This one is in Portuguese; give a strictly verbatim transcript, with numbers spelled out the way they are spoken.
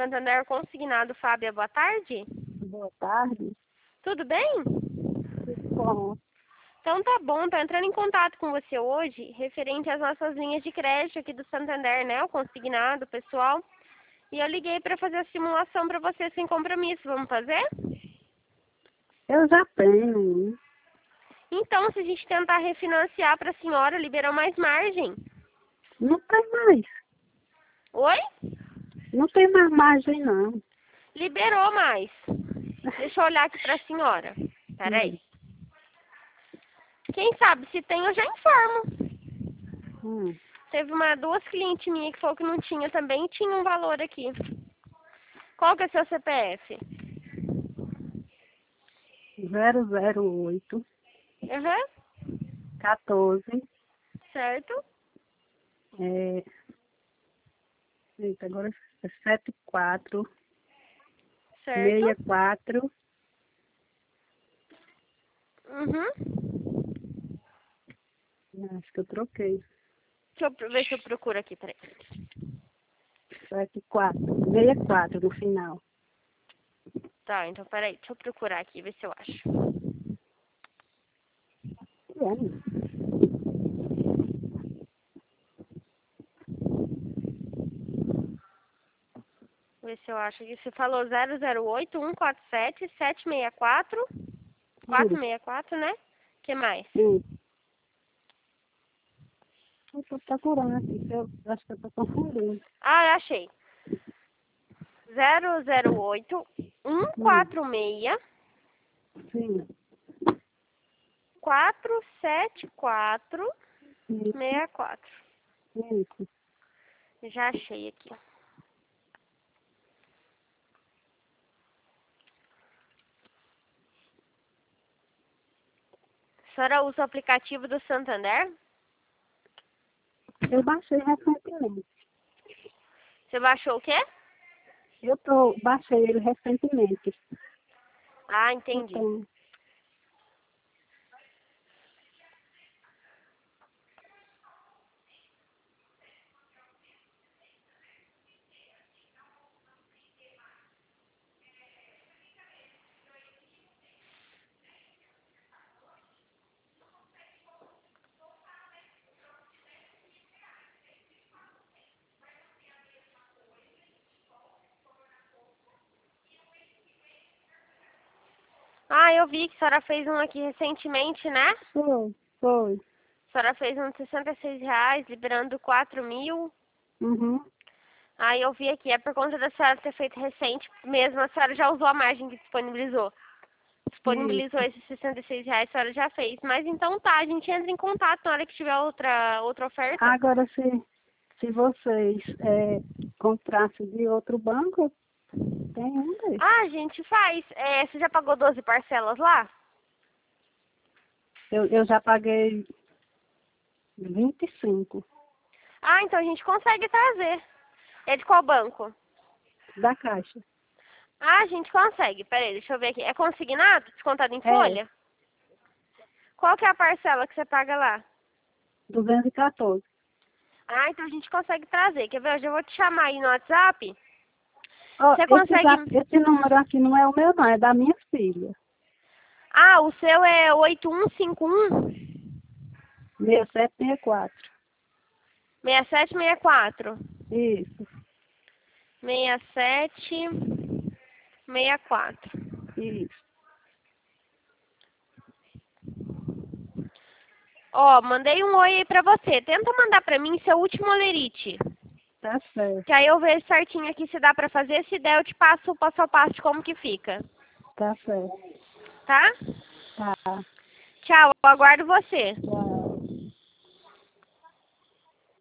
Santander Consignado, Fábia, boa tarde. Boa tarde. Tudo bem? Tudo bom? Então tá bom, tô entrando em contato com você hoje, referente às nossas linhas de crédito aqui do Santander, né? O consignado, pessoal. E eu liguei para fazer a simulação para você sem compromisso. Vamos fazer? Eu já tenho. um. Então, se a gente tentar refinanciar para a senhora, liberar mais margem. Não tem mais. Oi? Não tem mais margem, não. Liberou mais. Deixa eu olhar aqui para a senhora. Peraí. Hum. Quem sabe, se tem, eu já informo. Hum. Teve uma, duas clientes minhas que falou que não tinha também e tinha um valor aqui. Qual que é seu C P F? zero zero oito, Uhum. quatorze. Certo? É... Eita, agora é sete quatro, Certo? seis quatro. Uhum. Acho que eu troquei. Deixa eu pro- ver se eu procuro aqui, peraí. sete quatro, seis quatro no final. Tá, então peraí, deixa eu procurar aqui, ver se eu acho. É. Ver se eu acho aqui. Você falou zero zero oito, um quatro sete, sete seis quatro, quatro Hum. seis quatro, né? Que mais? Hum. Eu tô procurando aqui, que eu acho que eu tô confundindo. Ah, eu achei. zero zero oito, um Hum. quatro seis, Sim. quatro sete quatro, Isso. seis quatro. Isso. Já achei aqui. A senhora usa o aplicativo do Santander? Eu baixei recentemente. Você baixou o quê? Eu tô, baixei ele recentemente. Ah, entendi. Então, Ah, eu vi que a senhora fez um aqui recentemente, né? foi, foi. A senhora fez um de sessenta e seis reais, liberando quatro mil. Uhum. Aí eu vi aqui, é por conta da senhora ter feito recente mesmo, a senhora já usou a margem que disponibilizou. Disponibilizou Isso. esses sessenta e seis reais, a senhora já fez. Mas então tá, a gente entra em contato na hora que tiver outra, outra oferta. Agora, se, se vocês é, comprassem de outro banco, tem um desse. Ah, a gente faz. É, você já pagou doze parcelas lá? Eu, eu já paguei vinte e cinco Ah, então a gente consegue trazer. É de qual banco? da Caixa. Ah, a gente consegue. Peraí, deixa eu ver aqui. É consignado? Descontado em É, folha? Qual que é a parcela que você paga lá? duzentos e quatorze. Ah, então a gente consegue trazer. Quer ver? Eu já vou te chamar aí no WhatsApp. Ó, Você esse, consegue... zap- esse número aqui não é o meu, não, é da minha filha. Ah, o seu é oito um cinco um, seis sete seis quatro. seis sete seis quatro. Isso, seis sete seis quatro. isso. Ó, mandei um oi aí pra você. Tenta mandar pra mim seu último olerite. Tá certo, Que aí eu vejo certinho aqui se dá pra fazer. Se der, eu te passo o passo a passo de como que fica. tá certo. Tá? Tá, Tchau, eu aguardo você. tchau.